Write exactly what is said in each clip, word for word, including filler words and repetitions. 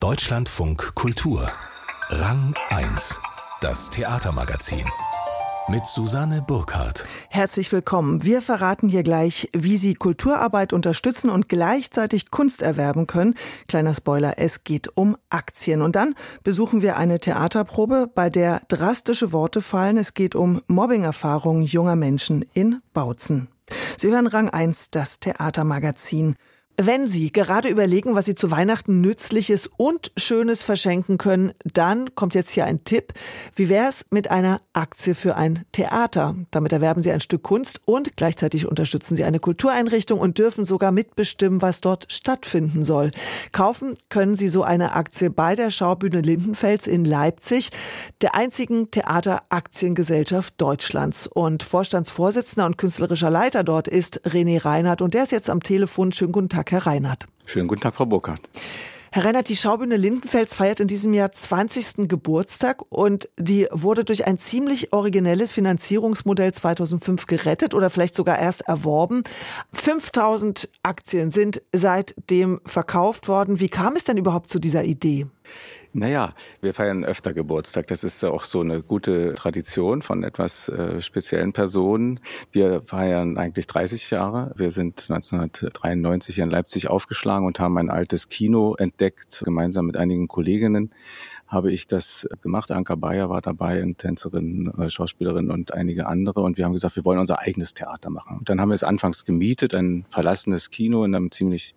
Deutschlandfunk Kultur. Rang eins. Das Theatermagazin. Mit Susanne Burkhardt. Herzlich willkommen. Wir verraten hier gleich, wie Sie Kulturarbeit unterstützen und gleichzeitig Kunst erwerben können. Kleiner Spoiler, es geht um Aktien. Und dann besuchen wir eine Theaterprobe, bei der drastische Worte fallen. Es geht um Mobbing-Erfahrungen junger Menschen in Bautzen. Sie hören Rang eins, das Theatermagazin. Wenn Sie gerade überlegen, was Sie zu Weihnachten Nützliches und Schönes verschenken können, dann kommt jetzt hier ein Tipp. Wie wäre es mit einer Aktie für ein Theater? Damit erwerben Sie ein Stück Kunst und gleichzeitig unterstützen Sie eine Kultureinrichtung und dürfen sogar mitbestimmen, was dort stattfinden soll. Kaufen können Sie so eine Aktie bei der Schaubühne Lindenfels in Leipzig, der einzigen Theateraktiengesellschaft Deutschlands. Und Vorstandsvorsitzender und künstlerischer Leiter dort ist René Reinhardt und der ist jetzt am Telefon. Schönen guten Tag, Herr Reinhardt. Schönen guten Tag, Frau Burkhardt. Herr Reinhardt, die Schaubühne Lindenfels feiert in diesem Jahr zwanzigsten Geburtstag und die wurde durch ein ziemlich originelles Finanzierungsmodell zweitausendfünf gerettet oder vielleicht sogar erst erworben. fünftausend Aktien sind seitdem verkauft worden. Wie kam es denn überhaupt zu dieser Idee? Naja, wir feiern öfter Geburtstag. Das ist auch so eine gute Tradition von etwas äh, speziellen Personen. Wir feiern eigentlich dreißig Jahre. Wir sind neunzehnhundertdreiundneunzig in Leipzig aufgeschlagen und haben ein altes Kino entdeckt. Gemeinsam mit einigen Kolleginnen habe ich das gemacht. Anka Bayer war dabei, eine Tänzerin, Schauspielerin und einige andere. Und wir haben gesagt, wir wollen unser eigenes Theater machen. Und dann haben wir es anfangs gemietet, ein verlassenes Kino in einem ziemlich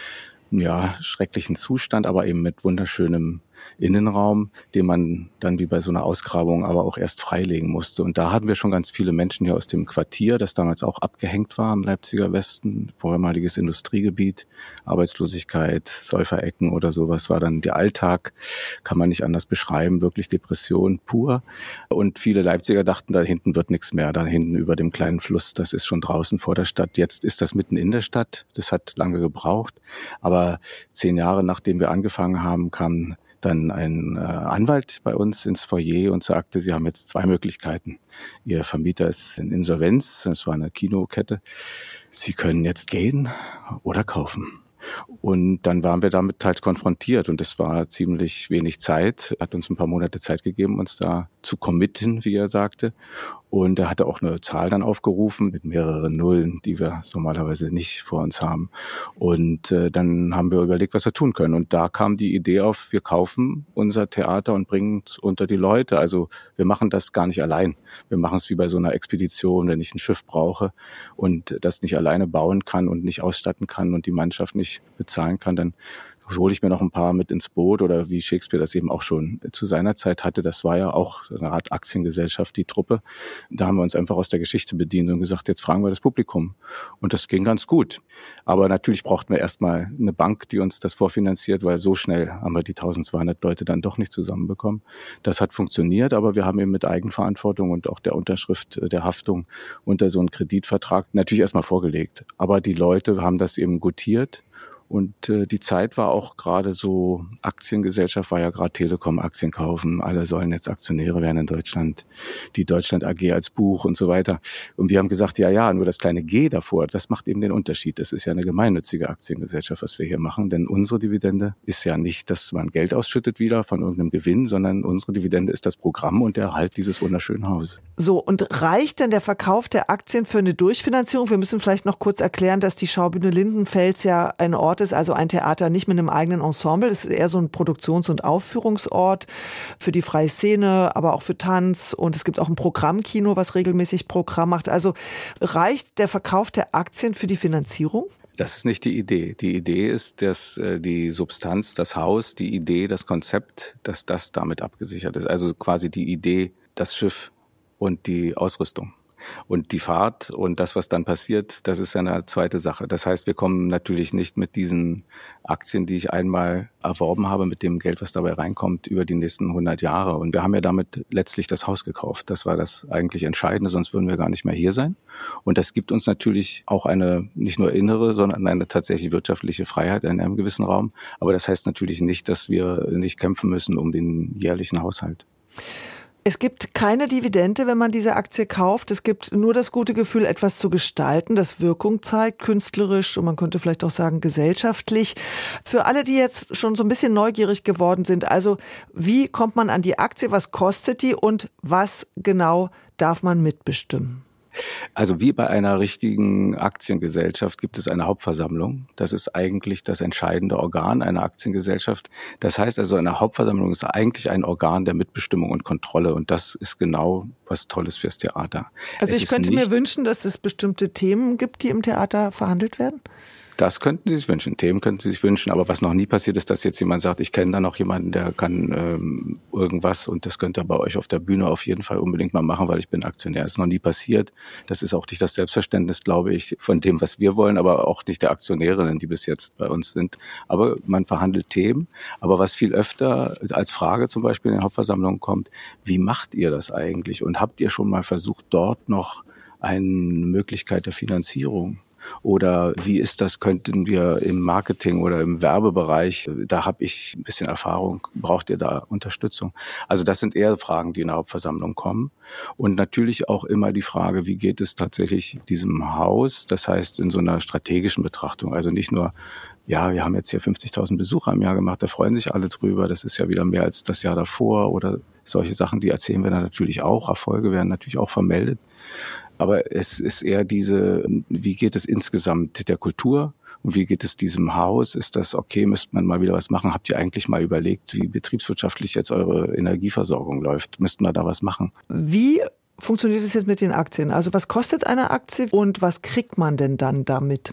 ja, schrecklichen Zustand, aber eben mit wunderschönem Innenraum, den man dann wie bei so einer Ausgrabung aber auch erst freilegen musste. Und da hatten wir schon ganz viele Menschen hier aus dem Quartier, das damals auch abgehängt war im Leipziger Westen, vormaliges Industriegebiet, Arbeitslosigkeit, Säuferecken oder sowas war dann der Alltag, kann man nicht anders beschreiben, wirklich Depression pur. Und viele Leipziger dachten, da hinten wird nichts mehr, da hinten über dem kleinen Fluss, das ist schon draußen vor der Stadt. Jetzt ist das mitten in der Stadt, das hat lange gebraucht, aber zehn Jahre nachdem wir angefangen haben, kam dann ein äh, Anwalt bei uns ins Foyer und sagte, Sie haben jetzt zwei Möglichkeiten. Ihr Vermieter ist in Insolvenz, das war eine Kinokette. Sie können jetzt gehen oder kaufen. Und dann waren wir damit halt konfrontiert und es war ziemlich wenig Zeit, hat uns ein paar Monate Zeit gegeben, uns da zu committen, wie er sagte. Und er hatte auch eine Zahl dann aufgerufen mit mehreren Nullen, die wir normalerweise nicht vor uns haben. Und äh, dann haben wir überlegt, was wir tun können. Und da kam die Idee auf, wir kaufen unser Theater und bringen es unter die Leute. Also wir machen das gar nicht allein. Wir machen es wie bei so einer Expedition, wenn ich ein Schiff brauche und das nicht alleine bauen kann und nicht ausstatten kann und die Mannschaft nicht bezahlen kann, dann hole ich mir noch ein paar mit ins Boot oder wie Shakespeare das eben auch schon zu seiner Zeit hatte. Das war ja auch eine Art Aktiengesellschaft, die Truppe. Da haben wir uns einfach aus der Geschichte bedient und gesagt, jetzt fragen wir das Publikum. Und das ging ganz gut. Aber natürlich brauchten wir erstmal eine Bank, die uns das vorfinanziert, weil so schnell haben wir die eintausendzweihundert Leute dann doch nicht zusammenbekommen. Das hat funktioniert, aber wir haben eben mit Eigenverantwortung und auch der Unterschrift der Haftung unter so einen Kreditvertrag natürlich erstmal vorgelegt. Aber die Leute haben das eben gutiert. Und äh, die Zeit war auch gerade so, Aktiengesellschaft war ja gerade Telekom, Aktien kaufen, alle sollen jetzt Aktionäre werden in Deutschland, die Deutschland A G als Buch und so weiter. Und wir haben gesagt, ja, ja, nur das kleine G davor, das macht eben den Unterschied. Das ist ja eine gemeinnützige Aktiengesellschaft, was wir hier machen, denn unsere Dividende ist ja nicht, dass man Geld ausschüttet wieder von irgendeinem Gewinn, sondern unsere Dividende ist das Programm und der Erhalt dieses wunderschönen Hauses. So, und reicht denn der Verkauf der Aktien für eine Durchfinanzierung? Wir müssen vielleicht noch kurz erklären, dass die Schaubühne Lindenfels ja ein Ort ist, also ein Theater nicht mit einem eigenen Ensemble. Es ist eher so ein Produktions- und Aufführungsort für die freie Szene, aber auch für Tanz. Und es gibt auch ein Programmkino, was regelmäßig Programm macht. Also reicht der Verkauf der Aktien für die Finanzierung? Das ist nicht die Idee. Die Idee ist, dass äh, die Substanz, das Haus, die Idee, das Konzept, dass das damit abgesichert ist. Also quasi die Idee, das Schiff und die Ausrüstung. Und die Fahrt und das, was dann passiert, das ist eine zweite Sache. Das heißt, wir kommen natürlich nicht mit diesen Aktien, die ich einmal erworben habe, mit dem Geld, was dabei reinkommt, über die nächsten hundert Jahre. Und wir haben ja damit letztlich das Haus gekauft. Das war das eigentlich Entscheidende, sonst würden wir gar nicht mehr hier sein. Und das gibt uns natürlich auch eine nicht nur innere, sondern eine tatsächlich wirtschaftliche Freiheit in einem gewissen Raum. Aber das heißt natürlich nicht, dass wir nicht kämpfen müssen um den jährlichen Haushalt. Es gibt keine Dividende, wenn man diese Aktie kauft. Es gibt nur das gute Gefühl, etwas zu gestalten, das Wirkung zeigt, künstlerisch und man könnte vielleicht auch sagen gesellschaftlich. Für alle, die jetzt schon so ein bisschen neugierig geworden sind, also wie kommt man an die Aktie, was kostet die und was genau darf man mitbestimmen? Also wie bei einer richtigen Aktiengesellschaft gibt es eine Hauptversammlung. Das ist eigentlich das entscheidende Organ einer Aktiengesellschaft. Das heißt also, eine Hauptversammlung ist eigentlich ein Organ der Mitbestimmung und Kontrolle. Und das ist genau was Tolles fürs Theater. Also es ich könnte mir wünschen, dass es bestimmte Themen gibt, die im Theater verhandelt werden? Das könnten Sie sich wünschen, Themen könnten Sie sich wünschen, aber was noch nie passiert ist, dass jetzt jemand sagt, ich kenne da noch jemanden, der kann ähm, irgendwas und das könnt ihr bei euch auf der Bühne auf jeden Fall unbedingt mal machen, weil ich bin Aktionär. Das ist noch nie passiert. Das ist auch nicht das Selbstverständnis, glaube ich, von dem, was wir wollen, aber auch nicht der Aktionärinnen, die bis jetzt bei uns sind. Aber man verhandelt Themen. Aber was viel öfter als Frage zum Beispiel in den Hauptversammlungen kommt, wie macht ihr das eigentlich? Und habt ihr schon mal versucht, dort noch eine Möglichkeit der Finanzierung? Oder wie ist das, könnten wir im Marketing oder im Werbebereich, da habe ich ein bisschen Erfahrung, braucht ihr da Unterstützung? Also das sind eher Fragen, die in der Hauptversammlung kommen. Und natürlich auch immer die Frage, wie geht es tatsächlich diesem Haus? Das heißt in so einer strategischen Betrachtung, also nicht nur, ja, wir haben jetzt hier fünfzigtausend Besucher im Jahr gemacht, da freuen sich alle drüber, das ist ja wieder mehr als das Jahr davor oder solche Sachen, die erzählen wir dann natürlich auch, Erfolge werden natürlich auch vermeldet. Aber es ist eher diese, wie geht es insgesamt der Kultur und wie geht es diesem Haus? Ist das okay, müsste man mal wieder was machen? Habt ihr eigentlich mal überlegt, wie betriebswirtschaftlich jetzt eure Energieversorgung läuft? Müssten wir da was machen? Wie funktioniert es jetzt mit den Aktien? Also was kostet eine Aktie und was kriegt man denn dann damit?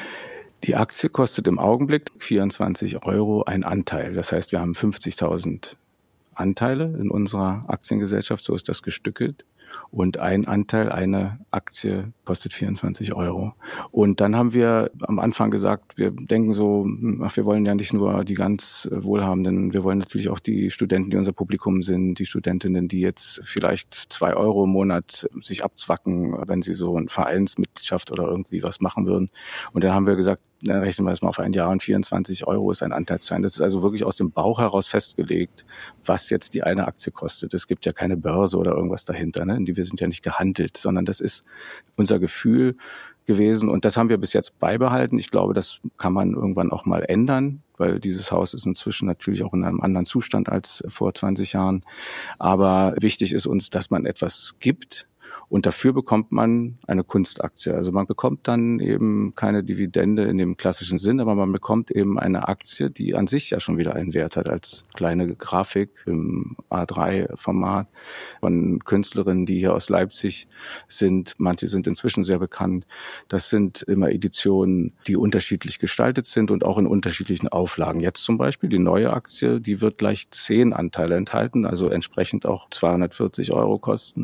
Die Aktie kostet im Augenblick vierundzwanzig Euro ein Anteil. Das heißt, wir haben fünfzigtausend Anteile in unserer Aktiengesellschaft, so ist das gestückelt. Und ein Anteil, eine Aktie kostet vierundzwanzig Euro. Und dann haben wir am Anfang gesagt, wir denken so, ach, wir wollen ja nicht nur die ganz Wohlhabenden, wir wollen natürlich auch die Studenten, die unser Publikum sind, die Studentinnen, die jetzt vielleicht zwei Euro im Monat sich abzwacken, wenn sie so eine Vereinsmitgliedschaft oder irgendwie was machen würden. Und dann haben wir gesagt, dann rechnen wir das mal auf ein Jahr und vierundzwanzig Euro ist ein Anteilsschein. Das ist also wirklich aus dem Bauch heraus festgelegt, was jetzt die eine Aktie kostet. Es gibt ja keine Börse oder irgendwas dahinter, ne? Wir sind ja nicht gehandelt, sondern das ist unser Gefühl gewesen und das haben wir bis jetzt beibehalten. Ich glaube, das kann man irgendwann auch mal ändern, weil dieses Haus ist inzwischen natürlich auch in einem anderen Zustand als vor zwanzig Jahren. Aber wichtig ist uns, dass man etwas gibt. Und dafür bekommt man eine Kunstaktie. Also man bekommt dann eben keine Dividende in dem klassischen Sinn, aber man bekommt eben eine Aktie, die an sich ja schon wieder einen Wert hat, als kleine Grafik im A drei Format von Künstlerinnen, die hier aus Leipzig sind. Manche sind inzwischen sehr bekannt. Das sind immer Editionen, die unterschiedlich gestaltet sind und auch in unterschiedlichen Auflagen. Jetzt zum Beispiel die neue Aktie, die wird gleich zehn Anteile enthalten, also entsprechend auch zweihundertvierzig Euro kosten.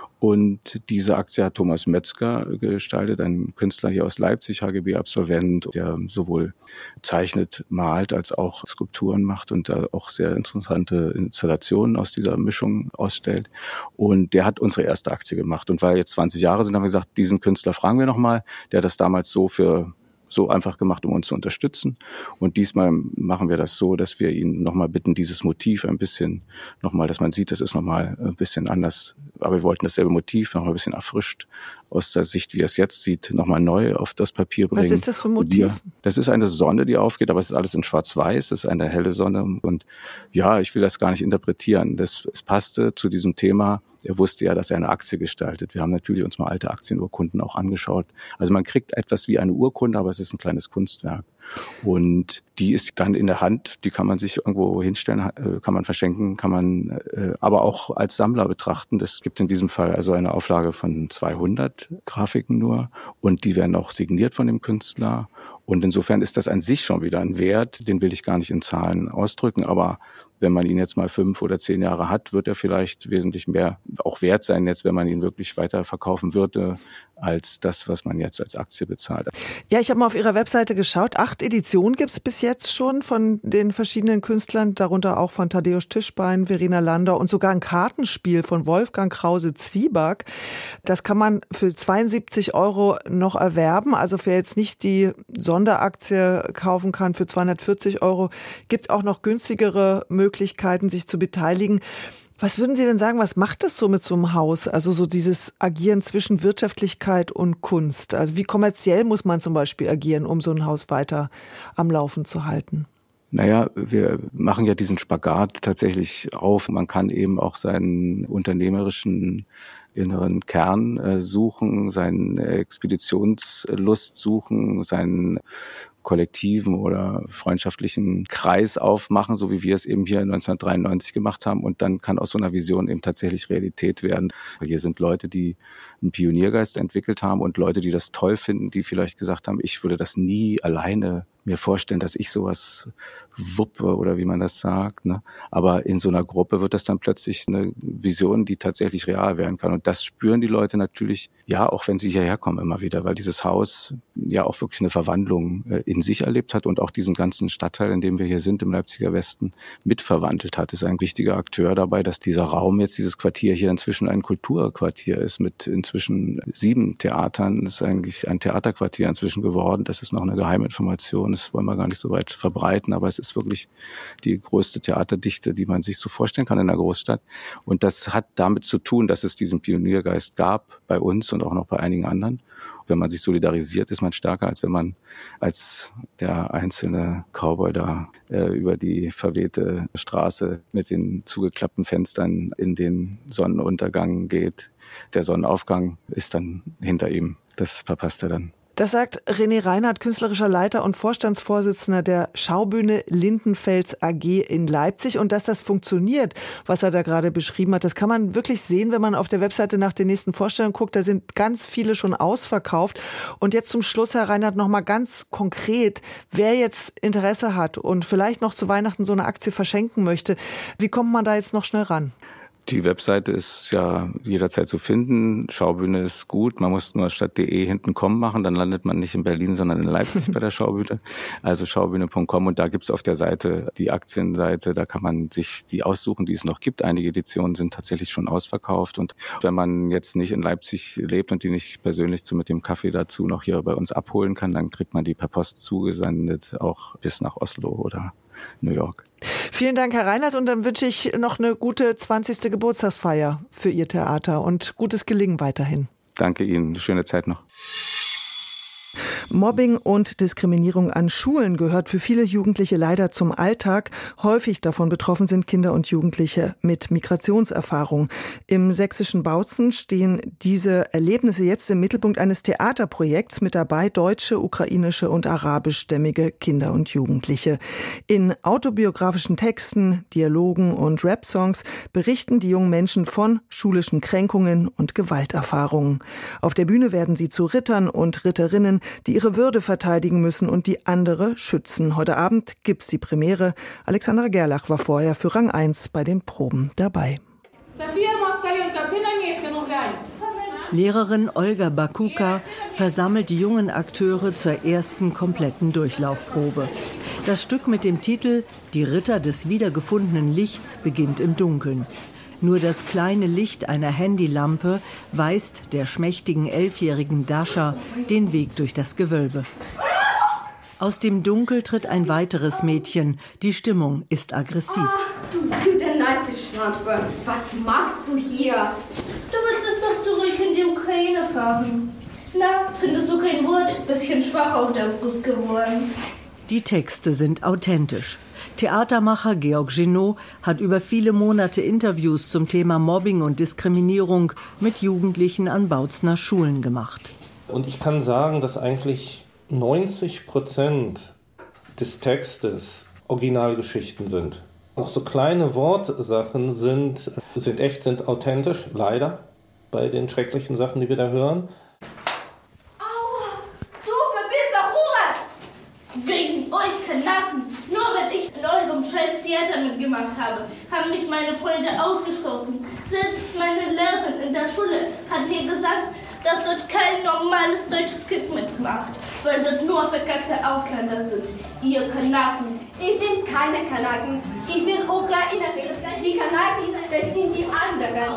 Und diese Aktie hat Thomas Metzger gestaltet, ein Künstler hier aus Leipzig, H G B-Absolvent, der sowohl zeichnet, malt, als auch Skulpturen macht und da auch sehr interessante Installationen aus dieser Mischung ausstellt. Und der hat unsere erste Aktie gemacht. Und weil jetzt zwanzig Jahre sind, haben wir gesagt, diesen Künstler fragen wir nochmal. Der hat das damals so für so einfach gemacht, um uns zu unterstützen. Und diesmal machen wir das so, dass wir ihn nochmal bitten, dieses Motiv ein bisschen nochmal, dass man sieht, das ist nochmal ein bisschen anders. Aber wir wollten dasselbe Motiv nochmal ein bisschen erfrischt aus der Sicht, wie er es jetzt sieht, nochmal neu auf das Papier bringen. Was ist das für ein Motiv? Das ist eine Sonne, die aufgeht, aber es ist alles in schwarz-weiß. Es ist eine helle Sonne. Und ja, ich will das gar nicht interpretieren. Das, es passte zu diesem Thema. Er wusste ja, dass er eine Aktie gestaltet. Wir haben natürlich uns mal alte Aktienurkunden auch angeschaut. Also man kriegt etwas wie eine Urkunde, aber es ist ein kleines Kunstwerk. Und die ist dann in der Hand, die kann man sich irgendwo hinstellen, kann man verschenken, kann man äh, aber auch als Sammler betrachten. Das gibt in diesem Fall also eine Auflage von zweihundert Grafiken nur und die werden auch signiert von dem Künstler. Und insofern ist das an sich schon wieder ein Wert, den will ich gar nicht in Zahlen ausdrücken, aber wenn man ihn jetzt mal fünf oder zehn Jahre hat, wird er vielleicht wesentlich mehr auch wert sein, jetzt wenn man ihn wirklich weiter verkaufen würde, als das, was man jetzt als Aktie bezahlt. Ja, ich habe mal auf Ihrer Webseite geschaut. Acht Editionen gibt es bis jetzt schon von den verschiedenen Künstlern, darunter auch von Tadeusz Tischbein, Verena Lander und sogar ein Kartenspiel von Wolfgang Krause-Zwieback. Das kann man für zweiundsiebzig Euro noch erwerben. Also wer jetzt nicht die Sonne Sonderaktie kaufen kann für zweihundertvierzig Euro. Gibt auch noch günstigere Möglichkeiten, sich zu beteiligen. Was würden Sie denn sagen, was macht das so mit so einem Haus? Also so dieses Agieren zwischen Wirtschaftlichkeit und Kunst. Also wie kommerziell muss man zum Beispiel agieren, um so ein Haus weiter am Laufen zu halten? Naja, wir machen ja diesen Spagat tatsächlich auf. Man kann eben auch seinen unternehmerischen inneren Kern äh, suchen, seine Expeditionslust suchen, seinen kollektiven oder freundschaftlichen Kreis aufmachen, so wie wir es eben hier neunzehnhundertdreiundneunzig gemacht haben. Und dann kann aus so einer Vision eben tatsächlich Realität werden. Hier sind Leute, die einen Pioniergeist entwickelt haben und Leute, die das toll finden, die vielleicht gesagt haben, ich würde das nie alleine mir vorstellen, dass ich sowas wuppe oder wie man das sagt. Ne? Aber in so einer Gruppe wird das dann plötzlich eine Vision, die tatsächlich real werden kann. Und das spüren die Leute natürlich, ja, auch wenn sie hierher kommen immer wieder, weil dieses Haus ja auch wirklich eine Verwandlung in sich erlebt hat und auch diesen ganzen Stadtteil, in dem wir hier sind, im Leipziger Westen, mitverwandelt hat. Das ist ein wichtiger Akteur dabei, dass dieser Raum jetzt, dieses Quartier hier inzwischen ein Kulturquartier ist mit inzwischen sieben Theatern. Das ist eigentlich ein Theaterquartier inzwischen geworden. Das ist noch eine Geheiminformation. Das wollen wir gar nicht so weit verbreiten, aber es ist wirklich die größte Theaterdichte, die man sich so vorstellen kann in einer Großstadt. Und das hat damit zu tun, dass es diesen Pioniergeist gab bei uns und auch noch bei einigen anderen. Wenn man sich solidarisiert, ist man stärker, als wenn man als der einzelne Cowboy da äh, über die verwehte Straße mit den zugeklappten Fenstern in den Sonnenuntergang geht. Der Sonnenaufgang ist dann hinter ihm. Das verpasst er dann. Das sagt René Reinhardt, künstlerischer Leiter und Vorstandsvorsitzender der Schaubühne Lindenfels A G in Leipzig. Und dass das funktioniert, was er da gerade beschrieben hat, das kann man wirklich sehen, wenn man auf der Webseite nach den nächsten Vorstellungen guckt. Da sind ganz viele schon ausverkauft. Und jetzt zum Schluss, Herr Reinhardt, noch mal ganz konkret, wer jetzt Interesse hat und vielleicht noch zu Weihnachten so eine Aktie verschenken möchte, wie kommt man da jetzt noch schnell ran? Die Webseite ist ja jederzeit zu finden. Schaubühne ist gut. Man muss nur statt de hinten com machen. Dann landet man nicht in Berlin, sondern in Leipzig bei der Schaubühne. Also schaubühne punkt com. Und da gibt's auf der Seite die Aktienseite. Da kann man sich die aussuchen, die es noch gibt. Einige Editionen sind tatsächlich schon ausverkauft. Und wenn man jetzt nicht in Leipzig lebt und die nicht persönlich zu mit dem Kaffee dazu noch hier bei uns abholen kann, dann kriegt man die per Post zugesendet, auch bis nach Oslo oder New York. Vielen Dank, Herr Reinhardt, und dann wünsche ich noch eine gute zwanzigste Geburtstagsfeier für Ihr Theater und gutes Gelingen weiterhin. Danke Ihnen, eine schöne Zeit noch. Mobbing und Diskriminierung an Schulen gehört für viele Jugendliche leider zum Alltag. Häufig davon betroffen sind Kinder und Jugendliche mit Migrationserfahrung. Im sächsischen Bautzen stehen diese Erlebnisse jetzt im Mittelpunkt eines Theaterprojekts, mit dabei deutsche, ukrainische und arabischstämmige Kinder und Jugendliche. In autobiografischen Texten, Dialogen und Rap-Songs berichten die jungen Menschen von schulischen Kränkungen und Gewalterfahrungen. Auf der Bühne werden sie zu Rittern und Ritterinnen, die ihre Würde verteidigen müssen und die andere schützen. Heute Abend gibt's die Premiere. Alexandra Gerlach war vorher für Rang eins bei den Proben dabei. Lehrerin Olga Bakuka versammelt die jungen Akteure zur ersten kompletten Durchlaufprobe. Das Stück mit dem Titel »Die Ritter des wiedergefundenen Lichts« beginnt im Dunkeln. Nur das kleine Licht einer Handylampe weist der schmächtigen elfjährigen Dasha den Weg durch das Gewölbe. Aus dem Dunkel tritt ein weiteres Mädchen. Die Stimmung ist aggressiv. Ach, du blöde Nazi-Schlampe, was machst du hier? Du möchtest doch zurück in die Ukraine fahren. Na, findest du kein Wort? Bisschen schwach auf der Brust geworden. Die Texte sind authentisch. Theatermacher Georg Genot hat über viele Monate Interviews zum Thema Mobbing und Diskriminierung mit Jugendlichen an Bautzener Schulen gemacht. Und ich kann sagen, dass eigentlich neunzig Prozent des Textes Originalgeschichten sind. Auch so kleine Wortsachen sind, sind echt, sind authentisch, leider, bei den schrecklichen Sachen, die wir da hören. Aua, du verbissene Hure! Wegen euch Kanaken. Nur weil ich in eurem scheiß Theater mitgemacht habe, haben mich meine Freunde ausgestoßen. Selbst meine Lehrerin in der Schule hat mir gesagt, dass dort kein normales deutsches Kind mitmacht, weil dort nur verkackte Ausländer sind. Ihr Kanaken. Ich bin keine Kanaken, ich bin Ukrainerin. Die Kanaken, das sind die anderen.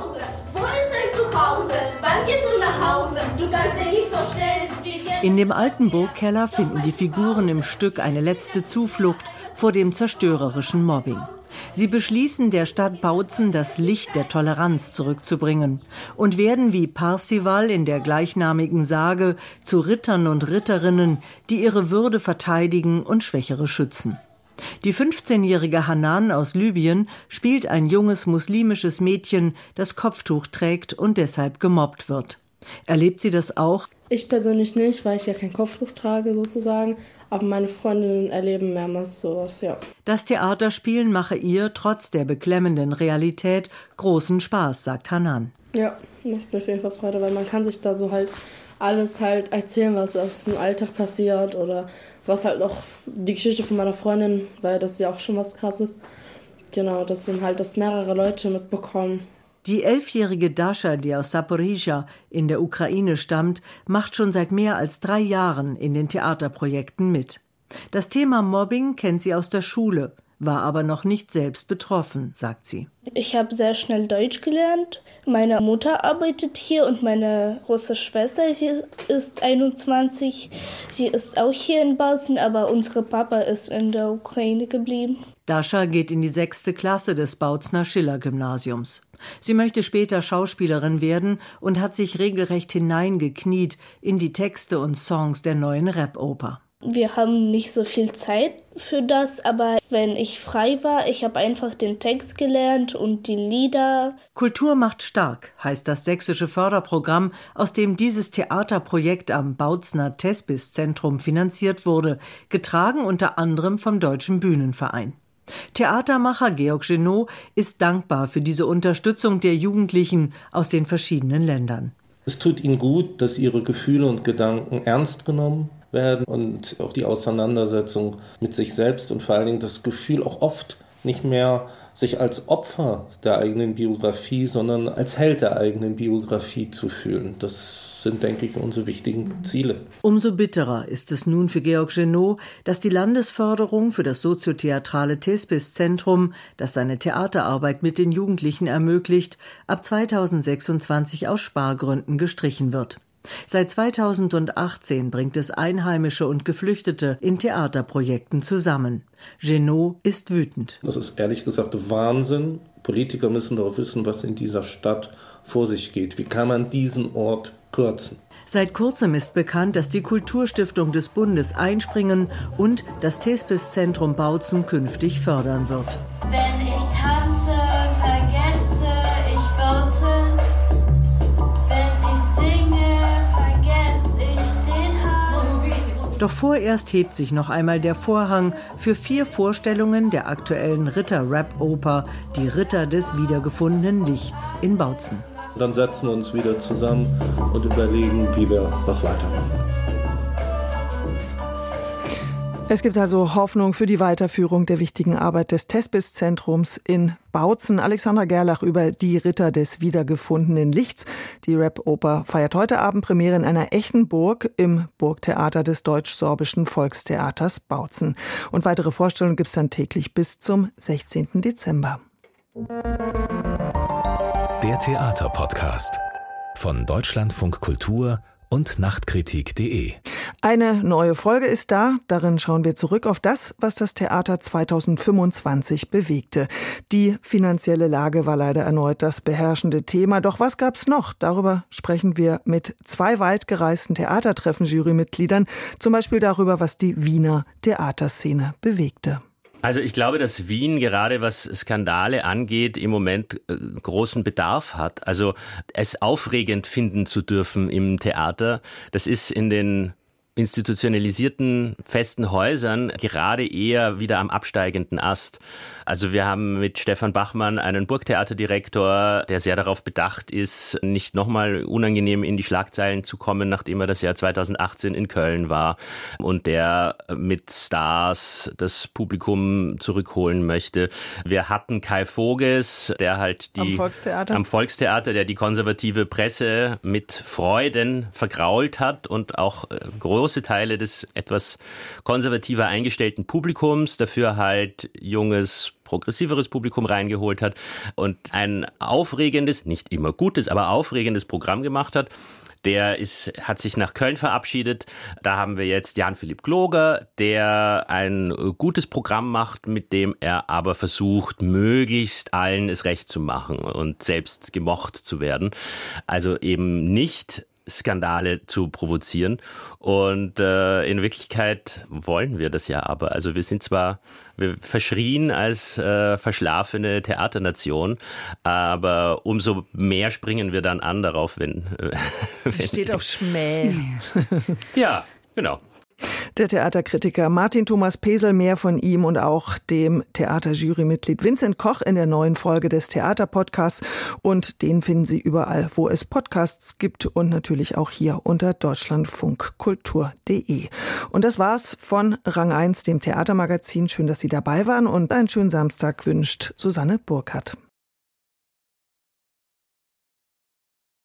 Wo ist dein Zuhause? Wann gehst du nach Hause? Du kannst dir nicht vorstellen, wie... In dem alten Burgkeller finden die Figuren im Stück eine letzte Zuflucht vor dem zerstörerischen Mobbing. Sie beschließen, der Stadt Bautzen das Licht der Toleranz zurückzubringen und werden wie Parzival in der gleichnamigen Sage zu Rittern und Ritterinnen, die ihre Würde verteidigen und Schwächere schützen. Die fünfzehnjährige Hanan aus Libyen spielt ein junges muslimisches Mädchen, das Kopftuch trägt und deshalb gemobbt wird. Erlebt sie das auch? Ich persönlich nicht, weil ich ja kein Kopftuch trage sozusagen, aber meine Freundinnen erleben mehrmals sowas, ja. Das Theaterspielen mache ihr trotz der beklemmenden Realität großen Spaß, sagt Hanan. Ja, macht mir auf jeden Fall Freude, weil man kann sich da so halt alles halt erzählen, was aus dem Alltag passiert oder was halt noch die Geschichte von meiner Freundin, weil das ist ja auch schon was Krasses. Genau, das sind halt, dass mehrere Leute mitbekommen. Die elfjährige Dasha, die aus Saporizhia in der Ukraine stammt, macht schon seit mehr als drei Jahren in den Theaterprojekten mit. Das Thema Mobbing kennt sie aus der Schule, war aber noch nicht selbst betroffen, sagt sie. Ich habe sehr schnell Deutsch gelernt. Meine Mutter arbeitet hier und meine große Schwester, sie ist einundzwanzig. Sie ist auch hier in Bautzen, aber unser Papa ist in der Ukraine geblieben. Dasha geht in die sechste Klasse des Bautzener Schiller-Gymnasiums. Sie möchte später Schauspielerin werden und hat sich regelrecht hineingekniet in die Texte und Songs der neuen Rap-Oper. Wir haben nicht so viel Zeit für das, aber wenn ich frei war, ich habe einfach den Text gelernt und die Lieder. Kultur macht stark, heißt das sächsische Förderprogramm, aus dem dieses Theaterprojekt am Bautzener Thespis-Zentrum finanziert wurde, getragen unter anderem vom Deutschen Bühnenverein. Theatermacher Georg Genot ist dankbar für diese Unterstützung der Jugendlichen aus den verschiedenen Ländern. Es tut ihnen gut, dass ihre Gefühle und Gedanken ernst genommen werden und auch die Auseinandersetzung mit sich selbst und vor allen Dingen das Gefühl auch oft nicht mehr sich als Opfer der eigenen Biografie, sondern als Held der eigenen Biografie zu fühlen. Das sind, denke ich, unsere wichtigen Ziele. Umso bitterer ist es nun für Georg Genot, dass die Landesförderung für das soziotheatrale Thespis-Zentrum, das seine Theaterarbeit mit den Jugendlichen ermöglicht, ab zweitausendsechsundzwanzig aus Spargründen gestrichen wird. Seit zweitausendachtzehn bringt es Einheimische und Geflüchtete in Theaterprojekten zusammen. Genot ist wütend. Das ist ehrlich gesagt Wahnsinn. Politiker müssen doch wissen, was in dieser Stadt vor sich geht. Wie kann man diesen Ort kürzen? Seit kurzem ist bekannt, dass die Kulturstiftung des Bundes einspringen und das Thespis-Zentrum Bautzen künftig fördern wird. Wenn ich tanze, vergesse ich Bautzen. Doch vorerst hebt sich noch einmal der Vorhang für vier Vorstellungen der aktuellen Ritter-Rap-Oper Die Ritter des wiedergefundenen Lichts in Bautzen. Dann setzen wir uns wieder zusammen und überlegen, wie wir was weitermachen. Es gibt also Hoffnung für die Weiterführung der wichtigen Arbeit des Thespis-Zentrums in Bautzen. Alexandra Gerlach über Die Ritter des wiedergefundenen Lichts. Die Rap-Oper feiert heute Abend Premiere in einer echten Burg im Burgtheater des Deutsch-Sorbischen Volkstheaters Bautzen. Und weitere Vorstellungen gibt es dann täglich bis zum sechzehnten Dezember. Der Theaterpodcast von Deutschlandfunk Kultur und Nachtkritik punkt de. Eine neue Folge ist da. Darin schauen wir zurück auf das, was das Theater zweitausendfünfundzwanzig bewegte. Die finanzielle Lage war leider erneut das beherrschende Thema. Doch was gab's noch? Darüber sprechen wir mit zwei weit gereisten Theatertreffen-Jurymitgliedern. Zum Beispiel darüber, was die Wiener Theaterszene bewegte. Also ich glaube, dass Wien gerade was Skandale angeht im Moment äh, großen Bedarf hat. Also es aufregend finden zu dürfen im Theater, das ist in den institutionalisierten festen Häusern gerade eher wieder am absteigenden Ast. Also wir haben mit Stefan Bachmann einen Burgtheaterdirektor, der sehr darauf bedacht ist, nicht nochmal unangenehm in die Schlagzeilen zu kommen, nachdem er das Jahr zweitausendachtzehn in Köln war und der mit Stars das Publikum zurückholen möchte. Wir hatten Kai Voges, der halt die am Volkstheater, am Volkstheater der die konservative Presse mit Freuden vergrault hat und auch groß große Teile des etwas konservativer eingestellten Publikums, dafür halt junges, progressiveres Publikum reingeholt hat und ein aufregendes, nicht immer gutes, aber aufregendes Programm gemacht hat. Der ist, hat sich nach Köln verabschiedet. Da haben wir jetzt Jan-Philipp Gloger, der ein gutes Programm macht, mit dem er aber versucht, möglichst allen es recht zu machen und selbst gemocht zu werden. Also eben nicht Skandale zu provozieren. Und äh, in Wirklichkeit wollen wir das ja aber. Also wir sind zwar, wir verschrien als äh, verschlafene Theaternation, aber umso mehr springen wir dann an darauf, wenn... Äh, wenn Steht auf Schmäh. Ja, genau. Der Theaterkritiker Martin Thomas Pesel, mehr von ihm und auch dem Theaterjurymitglied Vincent Koch in der neuen Folge des Theaterpodcasts. Und den finden Sie überall, wo es Podcasts gibt und natürlich auch hier unter deutschlandfunkkultur punkt de. Und das war's von Rang eins, dem Theatermagazin. Schön, dass Sie dabei waren und einen schönen Samstag wünscht Susanne Burkhardt.